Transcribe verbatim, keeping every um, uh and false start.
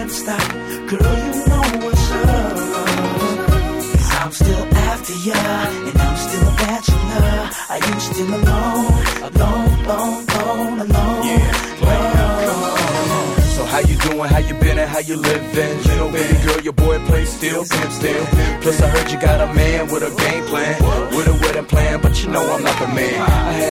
can't stop. Girl, you know what's up. Cause I'm still after ya, and I'm still a bachelor. Are you still alone? Alone, alone, alone, alone. Yeah, well, so how you doing, how you been, and how you living? You know, baby girl, your boy plays still, pimp still. Plus I heard you got a man with a game plan, with a wedding plan, but you know I'm not the man. I